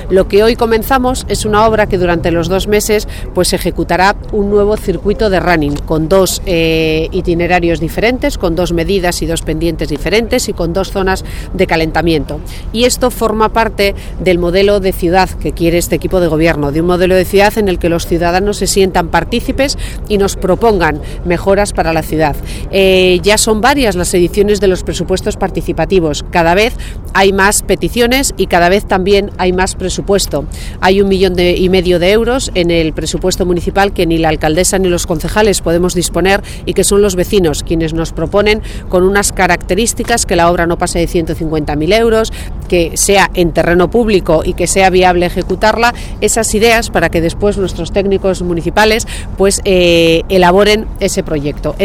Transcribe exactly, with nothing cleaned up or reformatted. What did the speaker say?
Lo que hoy comenzamos es una obra que durante los dos meses pues ejecutará un nuevo circuito de running con dos eh, itinerarios diferentes, con dos medidas y dos pendientes diferentes y con dos zonas de calentamiento. Y esto forma parte del modelo de ciudad que quiere este equipo de gobierno, de un modelo de ciudad en el que los ciudadanos se sientan partícipes y nos propongan mejoras para la ciudad. Eh, ya son varias las ediciones de los presupuestos participativos, cada vez hay más peticiones y cada vez también hay más presupuesto. Hay un millón de, y medio de euros en el presupuesto municipal que ni la alcaldesa ni los concejales podemos disponer y que son los vecinos quienes nos proponen con unas características que la obra no pase de ciento cincuenta mil euros, que sea en terreno público y que sea viable ejecutarla, esas ideas para que después nuestros técnicos municipales pues eh, elaboren ese proyecto.